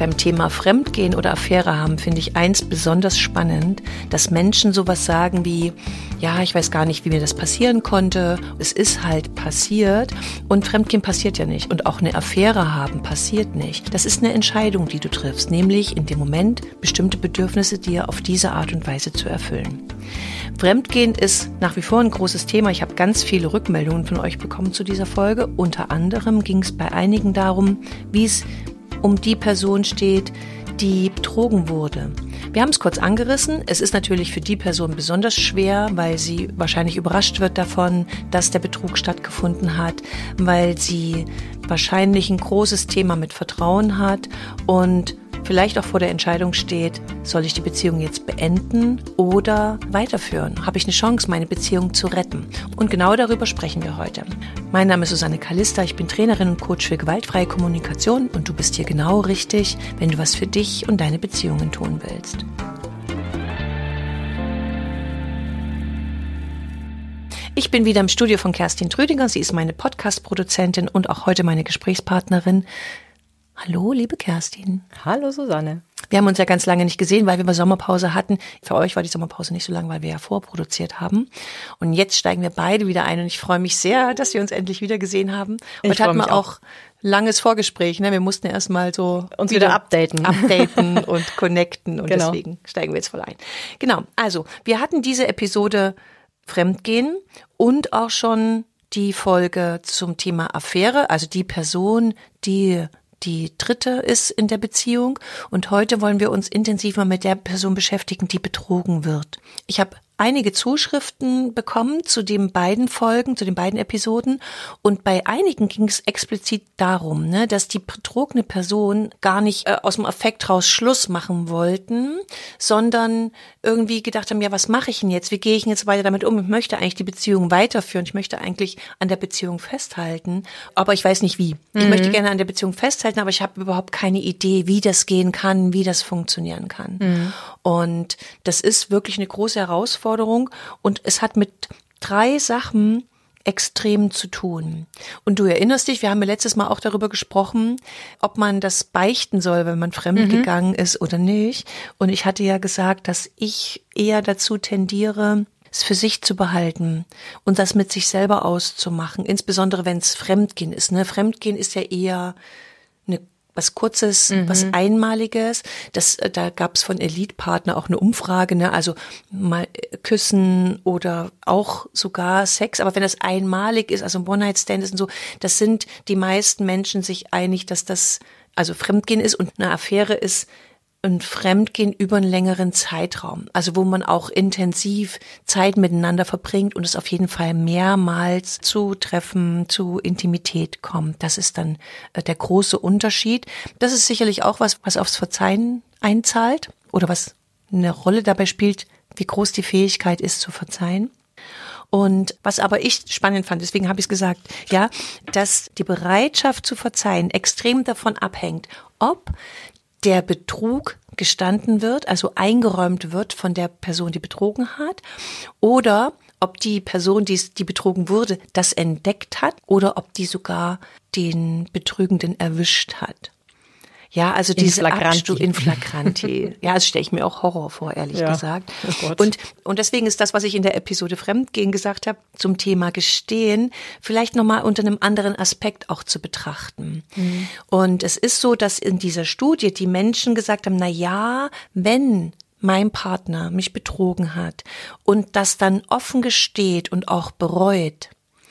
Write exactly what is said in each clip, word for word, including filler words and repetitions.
beim Thema Fremdgehen oder Affäre haben, finde ich eins besonders spannend, dass Menschen sowas sagen wie, ja, ich weiß gar nicht, wie mir das passieren konnte. Es ist halt passiert und Fremdgehen passiert ja nicht und auch eine Affäre haben passiert nicht. Das ist eine Entscheidung, die du triffst, nämlich in dem Moment bestimmte Bedürfnisse dir auf diese Art und Weise zu erfüllen. Fremdgehen ist nach wie vor ein großes Thema. Ich habe ganz viele Rückmeldungen von euch bekommen zu dieser Folge. Unter anderem ging es bei einigen darum, wie es um die Person steht, die betrogen wurde. Wir haben es kurz angerissen. Es ist natürlich für die Person besonders schwer, weil sie wahrscheinlich überrascht wird davon, dass der Betrug stattgefunden hat, weil sie wahrscheinlich ein großes Thema mit Vertrauen hat und vielleicht auch vor der Entscheidung steht, soll ich die Beziehung jetzt beenden oder weiterführen? Habe ich eine Chance, meine Beziehung zu retten? Und genau darüber sprechen wir heute. Mein Name ist Susanne Kalista, ich bin Trainerin und Coach für gewaltfreie Kommunikation und du bist hier genau richtig, wenn du was für dich und deine Beziehungen tun willst. Ich bin wieder im Studio von Kerstin Trüdinger, sie ist meine Podcast-Produzentin und auch heute meine Gesprächspartnerin. Hallo, liebe Kerstin. Hallo, Susanne. Wir haben uns ja ganz lange nicht gesehen, weil wir mal Sommerpause hatten. Für euch war die Sommerpause nicht so lang, weil wir ja vorproduziert haben. Und jetzt steigen wir beide wieder ein und ich freue mich sehr, dass wir uns endlich wieder gesehen haben. Und ich hatten wir auch, auch langes Vorgespräch. Ne? Wir mussten erst mal so uns wieder, wieder updaten. updaten und connecten und genau. Deswegen steigen wir jetzt voll ein. Genau, also wir hatten diese Episode Fremdgehen und auch schon die Folge zum Thema Affäre, also die Person, die die dritte ist in der Beziehung. Und heute wollen wir uns intensiv mal mit der Person beschäftigen, die betrogen wird. Ich habe einige Zuschriften bekommen zu den beiden Folgen, zu den beiden Episoden. Und bei einigen ging es explizit darum, ne, dass die betrogene Person gar nicht äh, aus dem Affekt raus Schluss machen wollten, sondern irgendwie gedacht haben, ja, was mache ich denn jetzt? Wie gehe ich denn jetzt weiter damit um? Ich möchte eigentlich die Beziehung weiterführen. Ich möchte eigentlich an der Beziehung festhalten, aber ich weiß nicht wie. Ich mhm. möchte gerne an der Beziehung festhalten, aber ich habe überhaupt keine Idee, wie das gehen kann, wie das funktionieren kann. Mhm. Und das ist wirklich eine große Herausforderung. Und es hat mit drei Sachen extrem zu tun. Und du erinnerst dich, wir haben ja letztes Mal auch darüber gesprochen, ob man das beichten soll, wenn man fremd mhm. gegangen ist oder nicht. Und ich hatte ja gesagt, dass ich eher dazu tendiere, es für sich zu behalten und das mit sich selber auszumachen, insbesondere wenn es Fremdgehen ist. Ne? Fremdgehen ist ja eher eine was Kurzes, mhm. was Einmaliges. Das, da gab es von Elite-Partner auch eine Umfrage, ne? Also mal küssen oder auch sogar Sex. Aber wenn das einmalig ist, also ein One-Night-Stand ist und so, das sind die meisten Menschen sich einig, dass das also Fremdgehen ist und eine Affäre ist ein Fremdgehen über einen längeren Zeitraum, also wo man auch intensiv Zeit miteinander verbringt und es auf jeden Fall mehrmals zu Treffen, zu Intimität kommt. Das ist dann äh, der große Unterschied. Das ist sicherlich auch was, was aufs Verzeihen einzahlt oder was eine Rolle dabei spielt, wie groß die Fähigkeit ist zu verzeihen. Und was aber ich spannend fand, deswegen habe ich es gesagt, ja, dass die Bereitschaft zu verzeihen extrem davon abhängt, ob der Betrug gestanden wird, also eingeräumt wird von der Person, die betrogen hat, oder ob die Person, die, die betrogen wurde, das entdeckt hat oder ob die sogar den Betrügenden erwischt hat. Ja, also in diese Flagranti. Abstu- in Flagranti. Ja, das stelle ich mir auch Horror vor, ehrlich ja. gesagt. Oh und, und deswegen ist das, was ich in der Episode Fremdgehen gesagt habe, zum Thema Gestehen, vielleicht nochmal unter einem anderen Aspekt auch zu betrachten. Mhm. Und es ist so, dass in dieser Studie die Menschen gesagt haben, na ja, wenn mein Partner mich betrogen hat und das dann offen gesteht und auch bereut,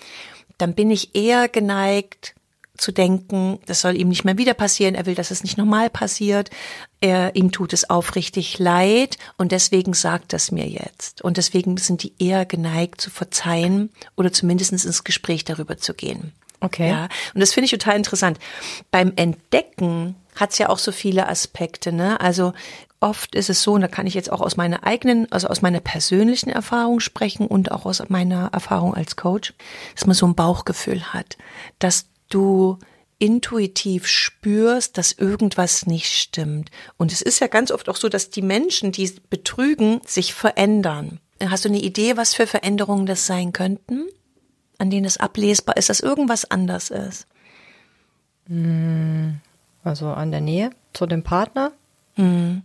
dann bin ich eher geneigt, zu denken, das soll ihm nicht mehr wieder passieren, er will, dass es nicht nochmal passiert, er, ihm tut es aufrichtig leid und deswegen sagt das mir jetzt. Und deswegen sind die eher geneigt zu verzeihen oder zumindest ins Gespräch darüber zu gehen. Okay. Ja, und das finde ich total interessant. Beim Entdecken hat es ja auch so viele Aspekte, ne? Also oft ist es so, und da kann ich jetzt auch aus meiner eigenen, also aus meiner persönlichen Erfahrung sprechen und auch aus meiner Erfahrung als Coach, dass man so ein Bauchgefühl hat, dass du intuitiv spürst, dass irgendwas nicht stimmt. Und es ist ja ganz oft auch so, dass die Menschen, die betrügen, sich verändern. Hast du eine Idee, was für Veränderungen das sein könnten, an denen es ablesbar ist, dass irgendwas anders ist? Also an der Nähe zu dem Partner. Mhm.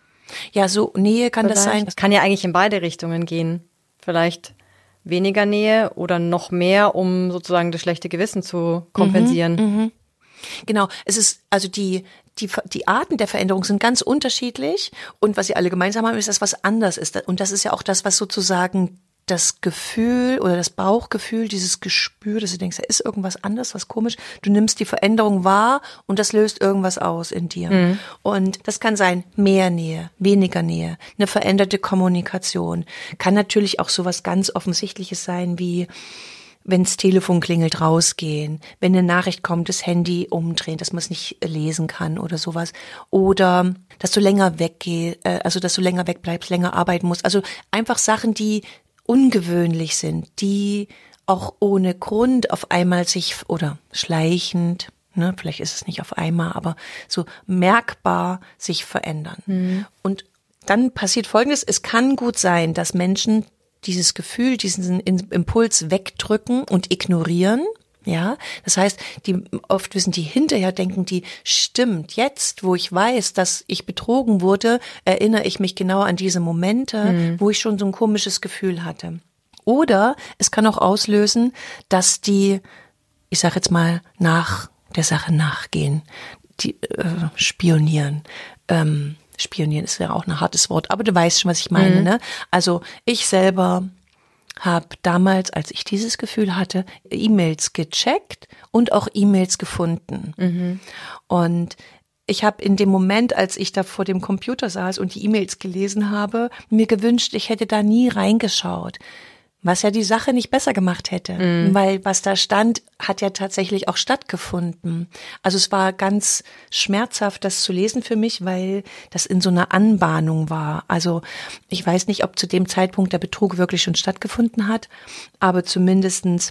Ja, so Nähe kann Vielleicht. das sein. Das kann ja eigentlich in beide Richtungen gehen. Vielleicht weniger Nähe oder noch mehr, um sozusagen das schlechte Gewissen zu kompensieren. Mhm, mhm. Genau, es ist, also die, die, die Arten der Veränderung sind ganz unterschiedlich und was sie alle gemeinsam haben, ist, dass was anders ist. Und das ist ja auch das, was sozusagen das Gefühl oder das Bauchgefühl, dieses Gespür, dass du denkst, da ist irgendwas anders, was komisch. Du nimmst die Veränderung wahr und das löst irgendwas aus in dir. Mhm. Und das kann sein, mehr Nähe, weniger Nähe, eine veränderte Kommunikation. Kann natürlich auch sowas ganz Offensichtliches sein wie, wenn's Telefon klingelt, rausgehen, wenn eine Nachricht kommt, das Handy umdrehen, dass man es nicht lesen kann oder sowas. Oder dass du länger weggehst, also dass du länger wegbleibst, länger arbeiten musst. Also einfach Sachen, die ungewöhnlich sind, die auch ohne Grund auf einmal sich oder schleichend, ne, vielleicht ist es nicht auf einmal, aber so merkbar sich verändern. Mhm. Und dann passiert Folgendes, es kann gut sein, dass Menschen dieses Gefühl, diesen Impuls wegdrücken und ignorieren. Ja, das heißt, die oft wissen die hinterher, denken die, stimmt, jetzt, wo ich weiß, dass ich betrogen wurde, erinnere ich mich genau an diese Momente, mhm. wo ich schon so ein komisches Gefühl hatte. Oder es kann auch auslösen, dass die, ich sage jetzt mal, nach der Sache nachgehen, die äh, spionieren. Ähm, spionieren ist ja auch ein hartes Wort, aber du weißt schon, was ich meine. Mhm. Ne? Also ich selber habe damals, als ich dieses Gefühl hatte, E-Mails gecheckt und auch E-Mails gefunden. Mhm. Und ich habe in dem Moment, als ich da vor dem Computer saß und die E-Mails gelesen habe, mir gewünscht, ich hätte da nie reingeschaut. Was ja die Sache nicht besser gemacht hätte, mm. weil was da stand, hat ja tatsächlich auch stattgefunden. Also es war ganz schmerzhaft, das zu lesen für mich, weil das in so einer Anbahnung war. Also ich weiß nicht, ob zu dem Zeitpunkt der Betrug wirklich schon stattgefunden hat, aber zumindestens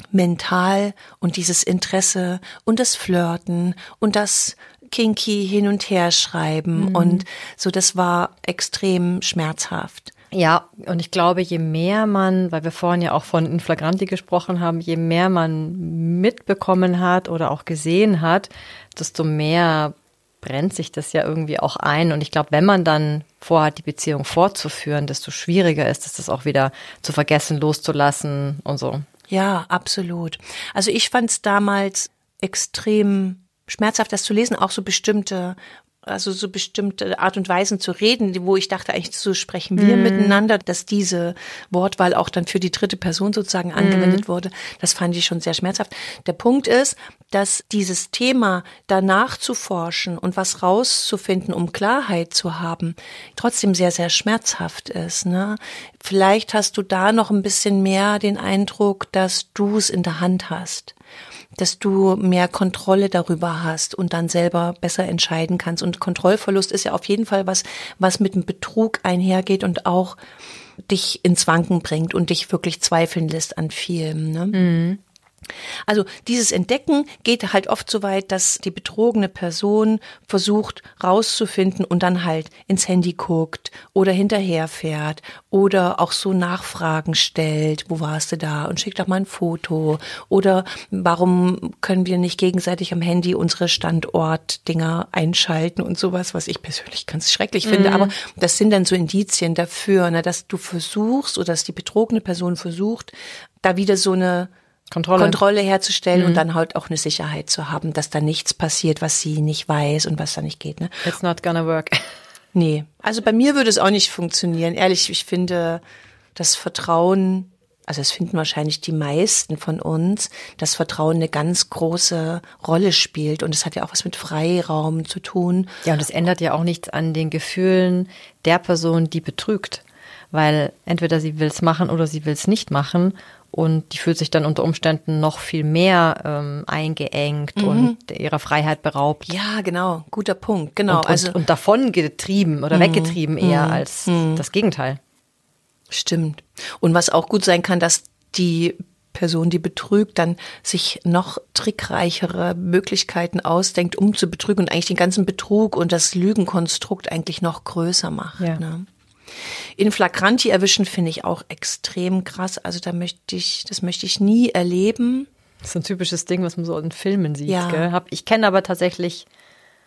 mental und dieses Interesse und das Flirten und das kinky hin und her schreiben mm. und so, das war extrem schmerzhaft. Ja, und ich glaube, je mehr man, weil wir vorhin ja auch von In Flagranti gesprochen haben, je mehr man mitbekommen hat oder auch gesehen hat, desto mehr brennt sich das ja irgendwie auch ein. Und ich glaube, wenn man dann vorhat, die Beziehung fortzuführen, desto schwieriger ist es, das auch wieder zu vergessen, loszulassen und so. Ja, absolut. Also ich fand es damals extrem schmerzhaft, das zu lesen, auch so bestimmte also so bestimmte Art und Weisen zu reden, wo ich dachte, eigentlich so sprechen wir mm. miteinander, dass diese Wortwahl auch dann für die dritte Person sozusagen angewendet mm. wurde. Das fand ich schon sehr schmerzhaft. Der Punkt ist, dass dieses Thema danach zu forschen und was rauszufinden, um Klarheit zu haben, trotzdem sehr, sehr schmerzhaft ist. Ne? Vielleicht hast du da noch ein bisschen mehr den Eindruck, dass du es in der Hand hast, dass du mehr Kontrolle darüber hast und dann selber besser entscheiden kannst. Und Kontrollverlust ist ja auf jeden Fall was, was mit dem Betrug einhergeht und auch dich ins Wanken bringt und dich wirklich zweifeln lässt an vielem. Ne? Mhm. Also dieses Entdecken geht halt oft so weit, dass die betrogene Person versucht rauszufinden und dann halt ins Handy guckt oder hinterherfährt oder auch so Nachfragen stellt, wo warst du da und schickt doch mal ein Foto oder warum können wir nicht gegenseitig am Handy unsere Standortdinger einschalten und sowas, was ich persönlich ganz schrecklich finde, mhm. aber das sind dann so Indizien dafür, ne, dass du versuchst oder dass die betrogene Person versucht, da wieder so eine Kontrolle, Kontrolle herzustellen mhm. und dann halt auch eine Sicherheit zu haben, dass da nichts passiert, was sie nicht weiß und was da nicht geht. Ne? It's not gonna work. Nee, also bei mir würde es auch nicht funktionieren. Ehrlich, ich finde, das Vertrauen, also das finden wahrscheinlich die meisten von uns, dass Vertrauen eine ganz große Rolle spielt und es hat ja auch was mit Freiraum zu tun. Ja, und es ändert ja auch nichts an den Gefühlen der Person, die betrügt, weil entweder sie will es machen oder sie will es nicht machen. Und die fühlt sich dann unter Umständen noch viel mehr ähm, eingeengt mhm. und ihrer Freiheit beraubt. Ja, genau. Guter Punkt. Genau. Und, also und, und davon getrieben oder mhm. weggetrieben eher mhm. als mhm. das Gegenteil. Stimmt. Und was auch gut sein kann, dass die Person, die betrügt, dann sich noch trickreichere Möglichkeiten ausdenkt, um zu betrügen und eigentlich den ganzen Betrug und das Lügenkonstrukt eigentlich noch größer macht. Ja. Ne? In Flagranti erwischen finde ich auch extrem krass. Also da möchte ich, das möchte ich nie erleben. Das ist ein typisches Ding, was man so in Filmen sieht. Ja. Gell? Ich kenne aber tatsächlich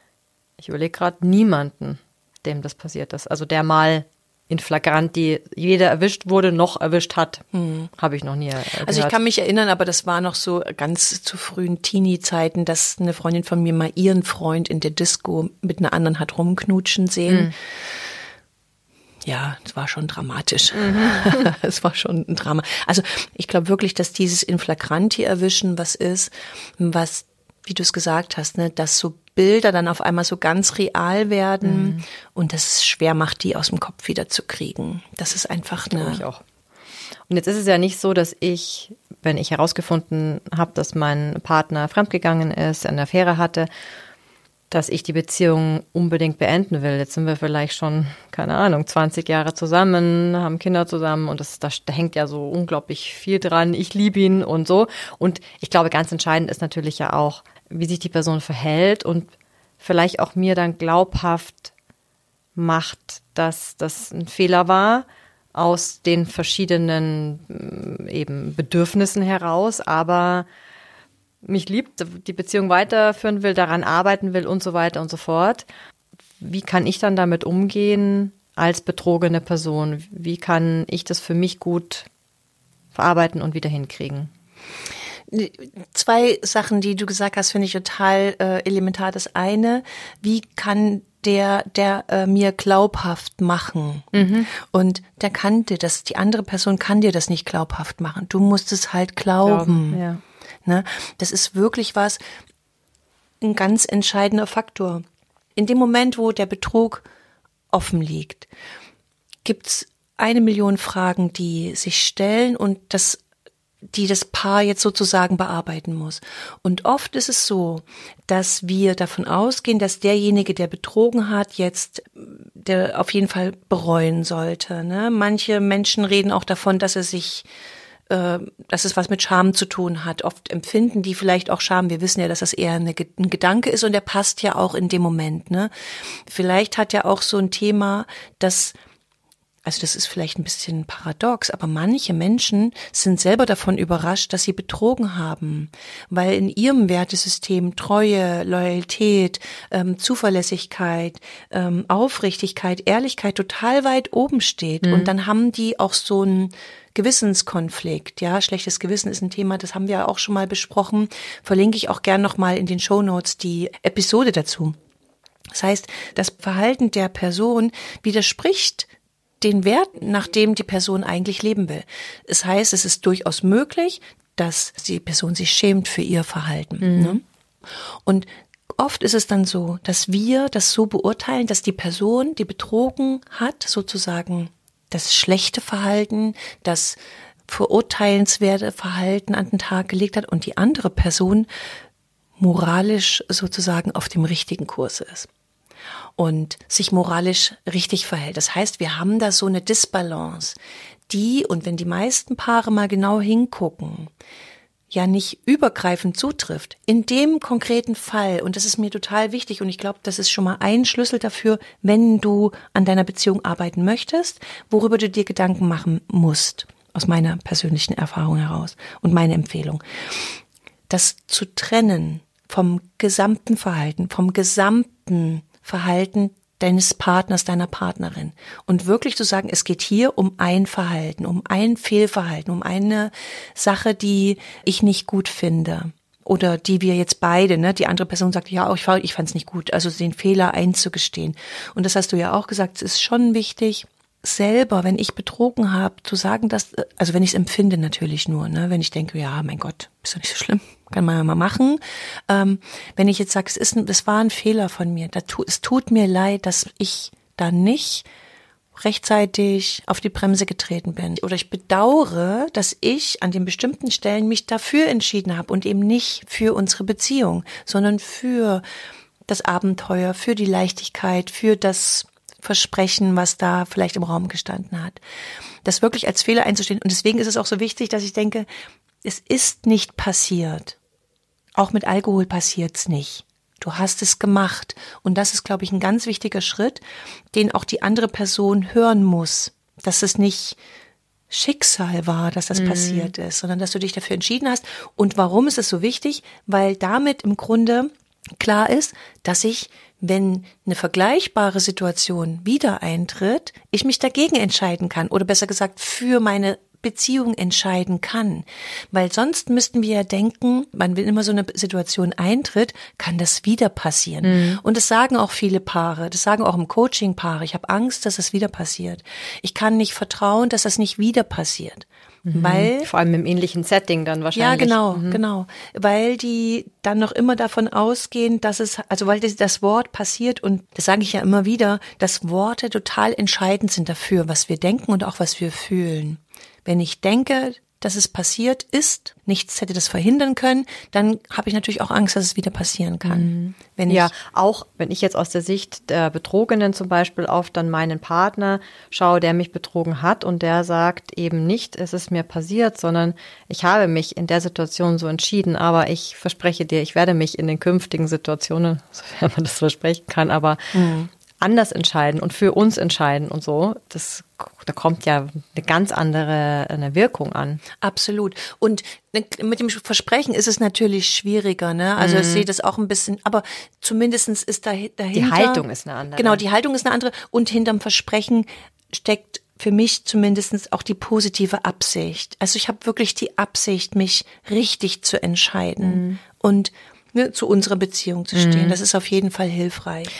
Ich überlege gerade niemanden, dem das passiert ist. Also der mal in Flagranti weder erwischt wurde, noch erwischt hat. Hm. Habe ich noch nie äh, gehört. Also ich kann mich erinnern, aber das war noch so ganz zu frühen Teenie-Zeiten, dass eine Freundin von mir mal ihren Freund in der Disco mit einer anderen hat rumknutschen sehen. Hm. Ja, es war schon dramatisch. Mhm. Es war schon ein Drama. Also ich glaube wirklich, dass dieses in Flagranti erwischen was ist, was, wie du es gesagt hast, ne, dass so Bilder dann auf einmal so ganz real werden mhm. und das es schwer macht, die aus dem Kopf wieder zu kriegen. Das ist einfach eine... Ich auch. Und jetzt ist es ja nicht so, dass ich, wenn ich herausgefunden habe, dass mein Partner fremdgegangen ist, eine Affäre hatte, dass ich die Beziehung unbedingt beenden will. Jetzt sind wir vielleicht schon, keine Ahnung, zwanzig Jahre zusammen, haben Kinder zusammen und das, das, da hängt ja so unglaublich viel dran. Ich liebe ihn und so. Und ich glaube, ganz entscheidend ist natürlich ja auch, wie sich die Person verhält und vielleicht auch mir dann glaubhaft macht, dass das ein Fehler war aus den verschiedenen eben Bedürfnissen heraus, aber mich liebt, die Beziehung weiterführen will, daran arbeiten will und so weiter und so fort. Wie kann ich dann damit umgehen als betrogene Person? Wie kann ich das für mich gut verarbeiten und wieder hinkriegen? Zwei Sachen, die du gesagt hast, finde ich total äh, elementar. Das eine, wie kann der, der äh, mir glaubhaft machen? Mhm. Und der kann dir das, die andere Person kann dir das nicht glaubhaft machen. Du musst es halt glauben. glauben ja. Ne? Das ist wirklich was, ein ganz entscheidender Faktor. In dem Moment, wo der Betrug offen liegt, gibt's eine Million Fragen, die sich stellen und das die das Paar jetzt sozusagen bearbeiten muss. Und oft ist es so, dass wir davon ausgehen, dass derjenige, der betrogen hat, jetzt der auf jeden Fall bereuen sollte. Ne? Manche Menschen reden auch davon, dass er sich, äh, dass es was mit Scham zu tun hat. Oft empfinden die vielleicht auch Scham. Wir wissen ja, dass das eher eine, ein Gedanke ist und der passt ja auch in dem Moment. Ne? Vielleicht hat er auch so ein Thema, das Also das ist vielleicht ein bisschen paradox, aber manche Menschen sind selber davon überrascht, dass sie betrogen haben, weil in ihrem Wertesystem Treue, Loyalität, ähm, Zuverlässigkeit, ähm, Aufrichtigkeit, Ehrlichkeit total weit oben steht. Mhm. Und dann haben die auch so einen Gewissenskonflikt. Ja, schlechtes Gewissen ist ein Thema, das haben wir auch schon mal besprochen. Verlinke ich auch gern nochmal in den Shownotes die Episode dazu. Das heißt, das Verhalten der Person widerspricht den Wert, nach dem die Person eigentlich leben will. Das heißt, es ist durchaus möglich, dass die Person sich schämt für ihr Verhalten. Mhm. Ne? Und oft ist es dann so, dass wir das so beurteilen, dass die Person, die betrogen hat, sozusagen das schlechte Verhalten, das verurteilenswerte Verhalten an den Tag gelegt hat und die andere Person moralisch sozusagen auf dem richtigen Kurs ist und sich moralisch richtig verhält. Das heißt, wir haben da so eine Disbalance, die, und wenn die meisten Paare mal genau hingucken, ja nicht übergreifend zutrifft. In dem konkreten Fall, und das ist mir total wichtig, und ich glaube, das ist schon mal ein Schlüssel dafür, wenn du an deiner Beziehung arbeiten möchtest, worüber du dir Gedanken machen musst, aus meiner persönlichen Erfahrung heraus und meine Empfehlung. Das zu trennen vom gesamten Verhalten, vom gesamten Verhalten deines Partners, deiner Partnerin. Und wirklich zu sagen, es geht hier um ein Verhalten, um ein Fehlverhalten, um eine Sache, die ich nicht gut finde. Oder die wir jetzt beide, ne, die andere Person sagt, ja, ich, ich fand es nicht gut, also den Fehler einzugestehen. Und das hast du ja auch gesagt, es ist schon wichtig, selber, wenn ich betrogen habe, zu sagen, dass, also wenn ich es empfinde natürlich nur, ne, wenn ich denke, ja, mein Gott, ist doch nicht so schlimm, kann man ja mal machen. Ähm, wenn ich jetzt sage, es ist, es war ein Fehler von mir, da tu, es tut mir leid, dass ich da nicht rechtzeitig auf die Bremse getreten bin. Oder ich bedauere, dass ich an den bestimmten Stellen mich dafür entschieden habe und eben nicht für unsere Beziehung, sondern für das Abenteuer, für die Leichtigkeit, für das Versprechen, was da vielleicht im Raum gestanden hat. Das wirklich als Fehler einzustehen. Und deswegen ist es auch so wichtig, dass ich denke, es ist nicht passiert. Auch mit Alkohol passiert's nicht. Du hast es gemacht. Und das ist, glaube ich, ein ganz wichtiger Schritt, den auch die andere Person hören muss. Dass es nicht Schicksal war, dass das mhm. passiert ist, sondern dass du dich dafür entschieden hast. Und warum ist es so wichtig? Weil damit im Grunde klar ist, dass ich, wenn eine vergleichbare Situation wieder eintritt, ich mich dagegen entscheiden kann oder besser gesagt für meine Beziehung entscheiden kann. Weil sonst müssten wir ja denken, wenn immer so eine Situation eintritt, kann das wieder passieren. Mhm. Und das sagen auch viele Paare, das sagen auch im Coaching Paare. Ich habe Angst, dass das wieder passiert. Ich kann nicht vertrauen, dass das nicht wieder passiert. Mhm. Weil, vor allem im ähnlichen Setting dann wahrscheinlich. Ja, genau, mhm. genau. Weil die dann noch immer davon ausgehen, dass es, also weil das, das Wort passiert und das sage ich ja immer wieder, dass Worte total entscheidend sind dafür, was wir denken und auch was wir fühlen. Wenn ich denke, dass es passiert ist, nichts hätte das verhindern können, dann habe ich natürlich auch Angst, dass es wieder passieren kann. Mhm. Wenn ja, ich, auch wenn ich jetzt aus der Sicht der Betrogenen zum Beispiel auf dann meinen Partner schaue, der mich betrogen hat und der sagt eben nicht, es ist mir passiert, sondern ich habe mich in der Situation so entschieden, aber ich verspreche dir, ich werde mich in den künftigen Situationen, sofern man das versprechen kann, aber mhm. anders entscheiden und für uns entscheiden und so, das, da kommt ja eine ganz andere eine Wirkung an. Absolut. Und mit dem Versprechen ist es natürlich schwieriger, ne? Also mhm. ich sehe das auch ein bisschen, aber zumindestens ist da, dahinter. Die Haltung ist eine andere. Genau, die Haltung ist eine andere und hinterm Versprechen steckt für mich zumindest auch die positive Absicht. Also ich habe wirklich die Absicht, mich richtig zu entscheiden mhm. und ne, zu unserer Beziehung zu stehen. Mhm. Das ist auf jeden Fall hilfreich.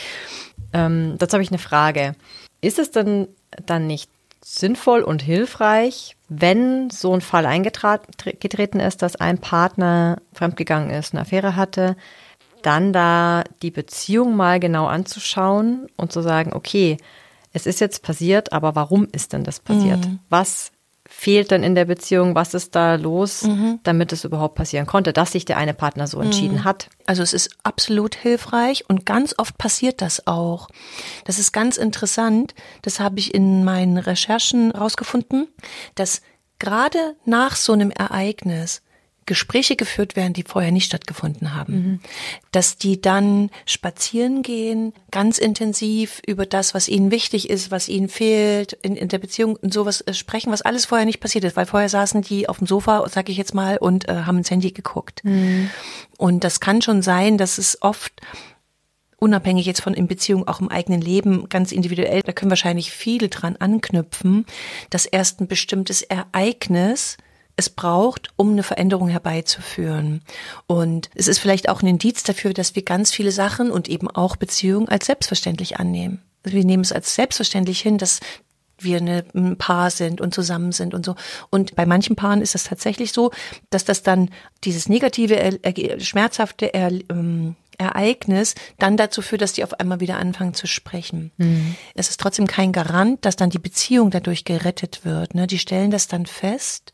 Ähm, dazu habe ich eine Frage. Ist es denn dann nicht sinnvoll und hilfreich, wenn so ein Fall eingetreten ist, dass ein Partner fremdgegangen ist, eine Affäre hatte, dann da die Beziehung mal genau anzuschauen und zu sagen, okay, es ist jetzt passiert, aber warum ist denn das passiert? Mhm. Was fehlt denn in der Beziehung? Was ist da los, mhm. damit es überhaupt passieren konnte, dass sich der eine Partner so entschieden mhm. hat? Also es ist absolut hilfreich und ganz oft passiert das auch. Das ist ganz interessant. Das habe ich in meinen Recherchen rausgefunden, dass gerade nach so einem Ereignis Gespräche geführt werden, die vorher nicht stattgefunden haben. Mhm. Dass die dann spazieren gehen, ganz intensiv über das, was ihnen wichtig ist, was ihnen fehlt, in, in der Beziehung und sowas sprechen, was alles vorher nicht passiert ist, weil vorher saßen die auf dem Sofa, sag ich jetzt mal, und äh, haben ins Handy geguckt. Mhm. Und das kann schon sein, dass es oft unabhängig jetzt von in Beziehung, auch im eigenen Leben, ganz individuell, da können wahrscheinlich viele dran anknüpfen, dass erst ein bestimmtes Ereignis es braucht, um eine Veränderung herbeizuführen. Und es ist vielleicht auch ein Indiz dafür, dass wir ganz viele Sachen und eben auch Beziehungen als selbstverständlich annehmen. Also wir nehmen es als selbstverständlich hin, dass wir eine, ein Paar sind und zusammen sind und so. Und bei manchen Paaren ist es tatsächlich so, dass das dann dieses negative, äh, schmerzhafte äh, ähm, Ereignis dann dazu führt, dass die auf einmal wieder anfangen zu sprechen. Mhm. Es ist trotzdem kein Garant, dass dann die Beziehung dadurch gerettet wird. Ne? Die stellen das dann fest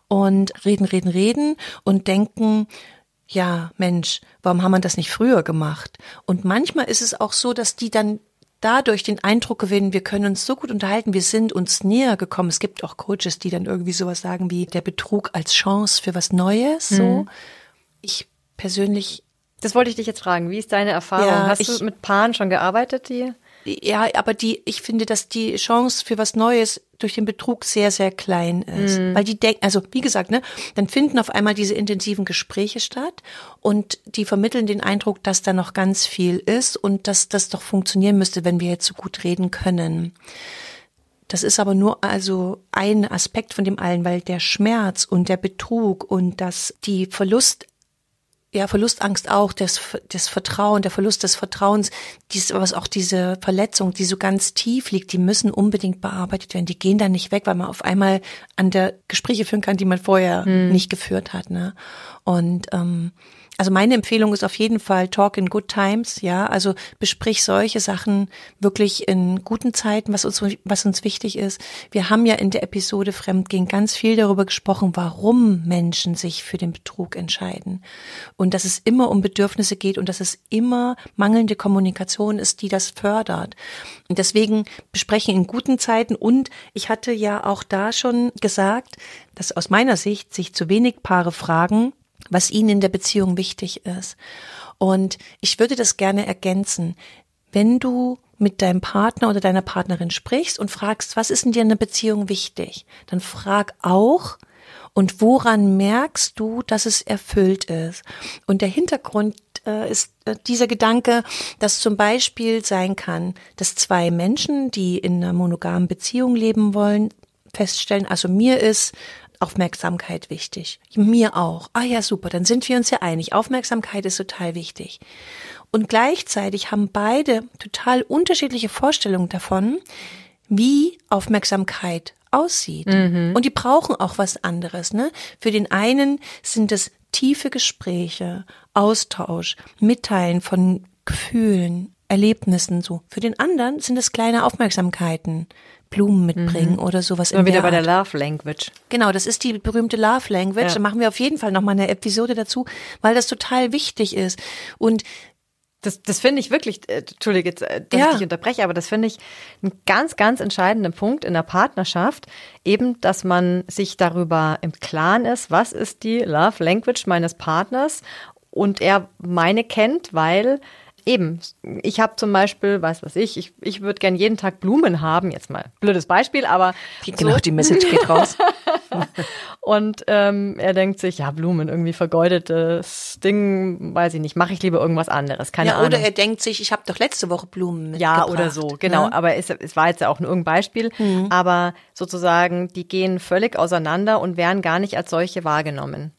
und reden, reden, reden und denken, ja, Mensch, warum haben wir das nicht früher gemacht? Und manchmal ist es auch so, dass die dann dadurch den Eindruck gewinnen, wir können uns so gut unterhalten, wir sind uns näher gekommen. Es gibt auch Coaches, die dann irgendwie sowas sagen wie der Betrug als Chance für was Neues. So, mhm. Ich persönlich. Das wollte ich dich jetzt fragen. Wie ist deine Erfahrung? Ja, Hast ich, du mit Paaren schon gearbeitet, die? Ja, aber die, ich finde, dass die Chance für was Neues durch den Betrug sehr, sehr klein ist. Mhm. Weil die denken, also wie gesagt, ne, dann finden auf einmal diese intensiven Gespräche statt und die vermitteln den Eindruck, dass da noch ganz viel ist und dass das doch funktionieren müsste, wenn wir jetzt so gut reden können. Das ist aber nur also ein Aspekt von dem allen, weil der Schmerz und der Betrug und das, die Verlust Ja, Verlustangst auch, das, das Vertrauen, der Verlust des Vertrauens, dies, was auch diese Verletzung, die so ganz tief liegt, die müssen unbedingt bearbeitet werden. Die gehen dann nicht weg, weil man auf einmal an der Gespräche führen kann, die man vorher hm. nicht geführt hat. Ne? Und ähm, also meine Empfehlung ist auf jeden Fall Talk in Good Times, ja, also besprich solche Sachen wirklich in guten Zeiten, was uns was uns wichtig ist. Wir haben ja in der Episode Fremdgehen ganz viel darüber gesprochen, warum Menschen sich für den Betrug entscheiden und dass es immer um Bedürfnisse geht und dass es immer mangelnde Kommunikation ist, die das fördert. Und deswegen besprechen in guten Zeiten und ich hatte ja auch da schon gesagt, dass aus meiner Sicht sich zu wenig Paare fragen, was ihnen in der Beziehung wichtig ist. Und ich würde das gerne ergänzen. Wenn du mit deinem Partner oder deiner Partnerin sprichst und fragst, was ist in dir in einer Beziehung wichtig, dann frag auch, Und woran merkst du, dass es erfüllt ist? Und der Hintergrund äh, ist äh, dieser Gedanke, dass zum Beispiel sein kann, dass zwei Menschen, die in einer monogamen Beziehung leben wollen, feststellen, also mir ist Aufmerksamkeit wichtig. Mir auch. Ah ja, super, dann sind wir uns ja einig. Aufmerksamkeit ist total wichtig. Und gleichzeitig haben beide total unterschiedliche Vorstellungen davon, wie Aufmerksamkeit aussieht. Mhm. Und die brauchen auch was anderes, ne? Für den einen sind es tiefe Gespräche, Austausch, Mitteilen von Gefühlen, Erlebnissen so. Für den anderen sind es kleine Aufmerksamkeiten, Blumen mitbringen mhm. oder sowas. Immer wieder bei der Love Language. Genau, das ist die berühmte Love Language. Ja. Da machen wir auf jeden Fall nochmal eine Episode dazu, weil das total wichtig ist. Und Das, das finde ich wirklich, äh, Entschuldige, jetzt, äh, dass ja. ich dich unterbreche, aber das finde ich einen ganz, ganz entscheidenden Punkt in der Partnerschaft, eben, dass man sich darüber im Klaren ist, was ist die Love Language meines Partners und er meine kennt, weil eben, ich habe zum Beispiel, weiß was ich, ich, ich würde gern jeden Tag Blumen haben, jetzt mal blödes Beispiel, aber genau, so. Die Message geht raus. Und ähm, er denkt sich, ja, Blumen, irgendwie vergeudetes Ding, weiß ich nicht, mache ich lieber irgendwas anderes, keine ja, Ahnung. Oder er denkt sich, ich habe doch letzte Woche Blumen mitgebracht. Ja, oder so, genau, ne? aber es, es war jetzt ja auch nur irgendein Beispiel, mhm. aber sozusagen, die gehen völlig auseinander und werden gar nicht als solche wahrgenommen.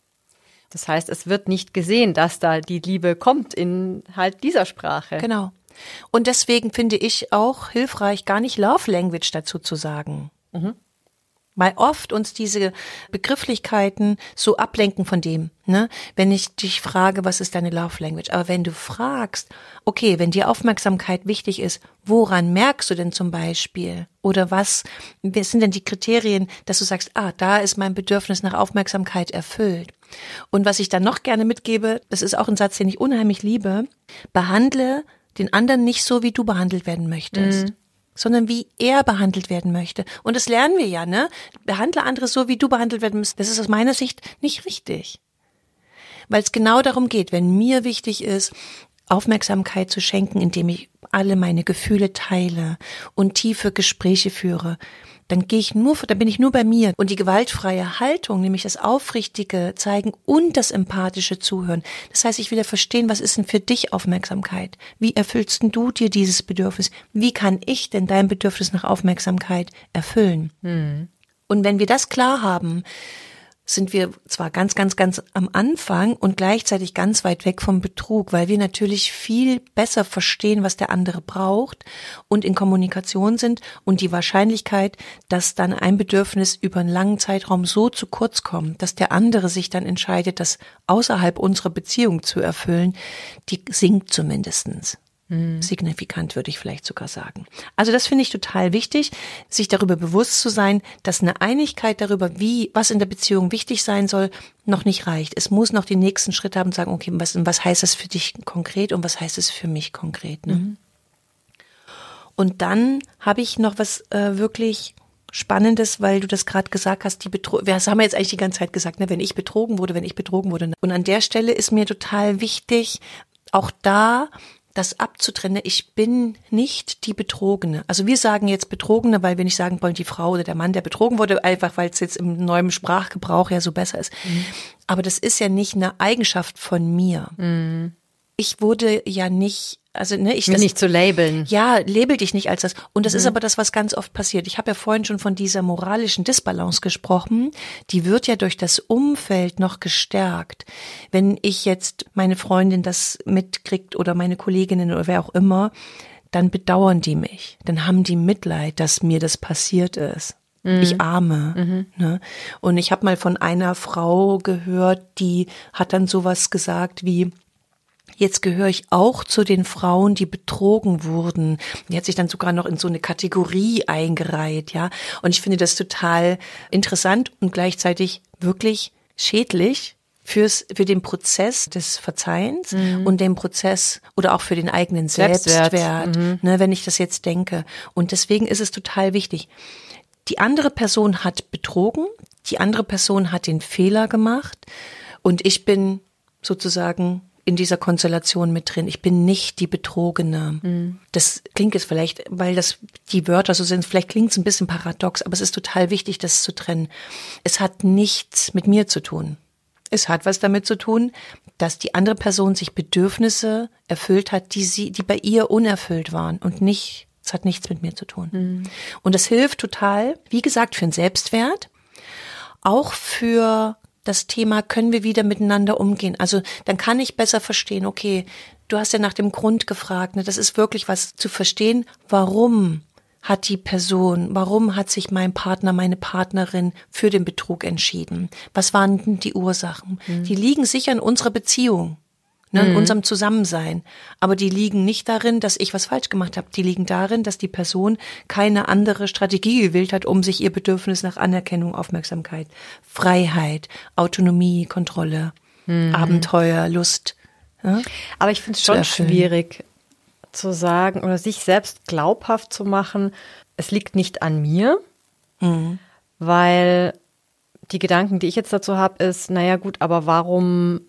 Das heißt, es wird nicht gesehen, dass da die Liebe kommt in halt dieser Sprache. Genau. Und deswegen finde ich auch hilfreich, gar nicht Love Language dazu zu sagen. Mhm. Weil oft uns diese Begrifflichkeiten so ablenken von dem, ne? Wenn ich dich frage, was ist deine Love Language? Aber wenn du fragst, okay, wenn dir Aufmerksamkeit wichtig ist, woran merkst du denn zum Beispiel? Oder was, was sind denn die Kriterien, dass du sagst, ah, da ist mein Bedürfnis nach Aufmerksamkeit erfüllt? Und was ich dann noch gerne mitgebe, das ist auch ein Satz, den ich unheimlich liebe, behandle den anderen nicht so, wie du behandelt werden möchtest. Mhm. Sondern wie er behandelt werden möchte. Und das lernen wir ja, ne? Behandle andere so, wie du behandelt werden musst. Das ist aus meiner Sicht nicht richtig. Weil es genau darum geht, wenn mir wichtig ist, Aufmerksamkeit zu schenken, indem ich alle meine Gefühle teile und tiefe Gespräche führe, dann gehe ich nur, dann bin ich nur bei mir. Und die gewaltfreie Haltung, nämlich das aufrichtige Zeigen und das empathische Zuhören. Das heißt, ich will ja verstehen, was ist denn für dich Aufmerksamkeit? Wie erfüllst denn du dir dieses Bedürfnis? Wie kann ich denn dein Bedürfnis nach Aufmerksamkeit erfüllen? Hm. Und wenn wir das klar haben, sind wir zwar ganz, ganz, ganz am Anfang und gleichzeitig ganz weit weg vom Betrug, weil wir natürlich viel besser verstehen, was der andere braucht und in Kommunikation sind und die Wahrscheinlichkeit, dass dann ein Bedürfnis über einen langen Zeitraum so zu kurz kommt, dass der andere sich dann entscheidet, das außerhalb unserer Beziehung zu erfüllen, die sinkt zumindestens. Signifikant, würde ich vielleicht sogar sagen. Also das finde ich total wichtig, sich darüber bewusst zu sein, dass eine Einigkeit darüber, wie, was in der Beziehung wichtig sein soll, noch nicht reicht. Es muss noch den nächsten Schritt haben und sagen, okay, was, was heißt das für dich konkret und was heißt es für mich konkret? Ne? Mhm. Und dann habe ich noch was äh, wirklich Spannendes, weil du das gerade gesagt hast, die Betro- das haben wir jetzt eigentlich die ganze Zeit gesagt, ne? wenn ich betrogen wurde, wenn ich betrogen wurde. Und an der Stelle ist mir total wichtig, auch da das abzutrennen, ich bin nicht die Betrogene. Also wir sagen jetzt Betrogene, weil wir nicht sagen wollen, die Frau oder der Mann, der betrogen wurde, einfach weil es jetzt im neuen Sprachgebrauch ja so besser ist. Mhm. Aber das ist ja nicht eine Eigenschaft von mir. Mhm. Ich wurde ja nicht, also ne, ich das nicht zu labeln. Ja, label dich nicht als das. Und das mhm. ist aber das, was ganz oft passiert. Ich habe ja vorhin schon von dieser moralischen Disbalance gesprochen. Die wird ja durch das Umfeld noch gestärkt. Wenn ich jetzt meine Freundin das mitkriegt oder meine Kolleginnen oder wer auch immer, dann bedauern die mich. Dann haben die Mitleid, dass mir das passiert ist. Mhm. Ich arme. Mhm. Ne? Und ich habe mal von einer Frau gehört, die hat dann sowas gesagt wie: Jetzt gehöre ich auch zu den Frauen, die betrogen wurden. Die hat sich dann sogar noch in so eine Kategorie eingereiht, ja. Und ich finde das total interessant und gleichzeitig wirklich schädlich fürs, für den Prozess des Verzeihens mhm. und den Prozess oder auch für den eigenen Selbstwert, Selbstwert mhm. ne, wenn ich das jetzt denke. Und deswegen ist es total wichtig. Die andere Person hat betrogen, die andere Person hat den Fehler gemacht und ich bin sozusagen in dieser Konstellation mit drin. Ich bin nicht die Betrogene. Mhm. Das klingt jetzt vielleicht, weil das die Wörter so sind, vielleicht klingt es ein bisschen paradox, aber es ist total wichtig, das zu trennen. Es hat nichts mit mir zu tun. Es hat was damit zu tun, dass die andere Person sich Bedürfnisse erfüllt hat, die sie, die bei ihr unerfüllt waren und nicht, es hat nichts mit mir zu tun. Mhm. Und das hilft total, wie gesagt, für den Selbstwert, auch für das Thema, können wir wieder miteinander umgehen? Also dann kann ich besser verstehen, okay, du hast ja nach dem Grund gefragt, ne? Das ist wirklich was zu verstehen, warum hat die Person, warum hat sich mein Partner, meine Partnerin für den Betrug entschieden? Was waren denn die Ursachen? Mhm. Die liegen sicher in unserer Beziehung, ne, in mhm. unserem Zusammensein. Aber die liegen nicht darin, dass ich was falsch gemacht habe. Die liegen darin, dass die Person keine andere Strategie gewählt hat, um sich ihr Bedürfnis nach Anerkennung, Aufmerksamkeit, Freiheit, Autonomie, Kontrolle, mhm. Abenteuer, Lust. Ja, aber ich finde es schon schwierig zu sagen oder sich selbst glaubhaft zu machen, es liegt nicht an mir, mhm. weil die Gedanken, die ich jetzt dazu habe, ist, naja gut, aber warum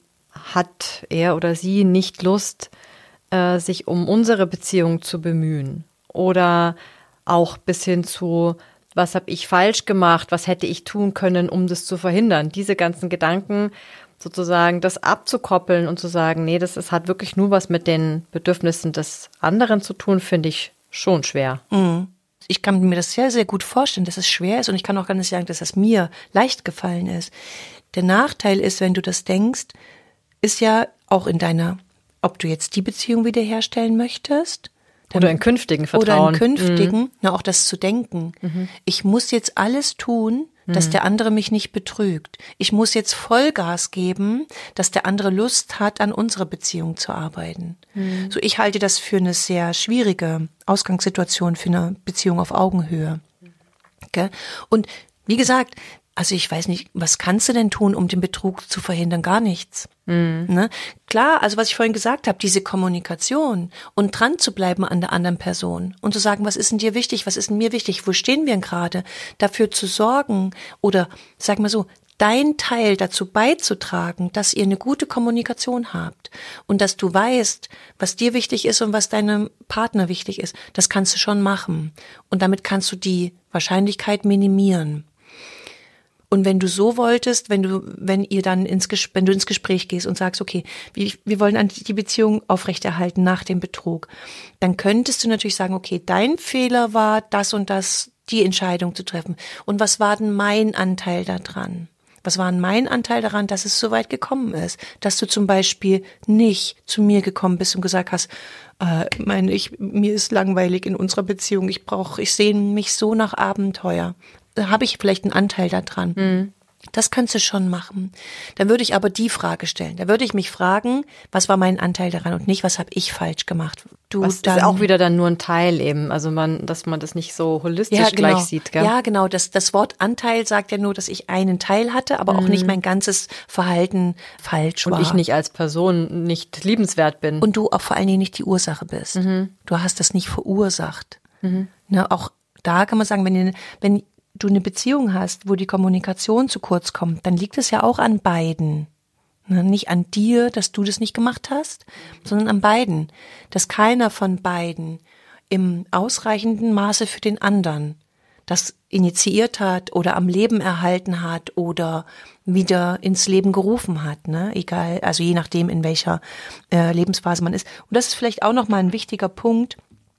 hat er oder sie nicht Lust, äh, sich um unsere Beziehung zu bemühen? Oder auch bis hin zu, was habe ich falsch gemacht, was hätte ich tun können, um das zu verhindern? Diese ganzen Gedanken sozusagen, das abzukoppeln und zu sagen, nee, das ist, hat wirklich nur was mit den Bedürfnissen des anderen zu tun, finde ich schon schwer. Mhm. Ich kann mir das sehr, sehr gut vorstellen, dass es schwer ist und ich kann auch gar nicht sagen, dass es mir leicht gefallen ist. Der Nachteil ist, wenn du das denkst, ist ja auch in deiner, ob du jetzt die Beziehung wiederherstellen möchtest. Oder in künftigen Vertrauen. Oder in künftigen, mhm. na, auch das zu denken. Mhm. Ich muss jetzt alles tun, dass mhm. der andere mich nicht betrügt. Ich muss jetzt Vollgas geben, dass der andere Lust hat, an unserer Beziehung zu arbeiten. Mhm. So, ich halte das für eine sehr schwierige Ausgangssituation für eine Beziehung auf Augenhöhe. Okay? Und wie gesagt, also ich weiß nicht, was kannst du denn tun, um den Betrug zu verhindern? Gar nichts. Mhm. Ne? Klar, also was ich vorhin gesagt habe, diese Kommunikation und dran zu bleiben an der anderen Person und zu sagen, was ist denn dir wichtig, was ist denn mir wichtig, wo stehen wir denn gerade, dafür zu sorgen oder sag mal so, dein Teil dazu beizutragen, dass ihr eine gute Kommunikation habt und dass du weißt, was dir wichtig ist und was deinem Partner wichtig ist, das kannst du schon machen und damit kannst du die Wahrscheinlichkeit minimieren. Und wenn du so wolltest, wenn du, wenn ihr dann ins Gespräch, wenn du ins Gespräch gehst und sagst, okay, wir, wir wollen die Beziehung aufrechterhalten nach dem Betrug, dann könntest du natürlich sagen, okay, dein Fehler war, das und das, die Entscheidung zu treffen. Und was war denn mein Anteil daran? Was war denn mein Anteil daran, dass es so weit gekommen ist? Dass du zum Beispiel nicht zu mir gekommen bist und gesagt hast, äh, meine ich, mir ist langweilig in unserer Beziehung, ich brauche, ich sehne mich so nach Abenteuer. Da habe ich vielleicht einen Anteil daran. Mhm. Das könntest du schon machen. Dann würde ich aber die Frage stellen. Da würde ich mich fragen, was war mein Anteil daran und nicht, was habe ich falsch gemacht. Du was dann, ist auch wieder dann nur ein Teil eben, also man, dass man das nicht so holistisch ja, genau. gleich sieht. Gell? Ja, genau. Das, das Wort Anteil sagt ja nur, dass ich einen Teil hatte, aber mhm. auch nicht mein ganzes Verhalten falsch war. Und ich nicht als Person nicht liebenswert bin. Und du auch vor allen Dingen nicht die Ursache bist. Mhm. Du hast das nicht verursacht. Mhm. Ne, auch da kann man sagen, wenn, wenn du eine Beziehung hast, wo die Kommunikation zu kurz kommt, dann liegt es ja auch an beiden. Nicht an dir, dass du das nicht gemacht hast, sondern an beiden. Dass keiner von beiden im ausreichenden Maße für den anderen das initiiert hat oder am Leben erhalten hat oder wieder ins Leben gerufen hat, ne? Egal, also je nachdem, in welcher äh, Lebensphase man ist. Und das ist vielleicht auch nochmal ein wichtiger Punkt,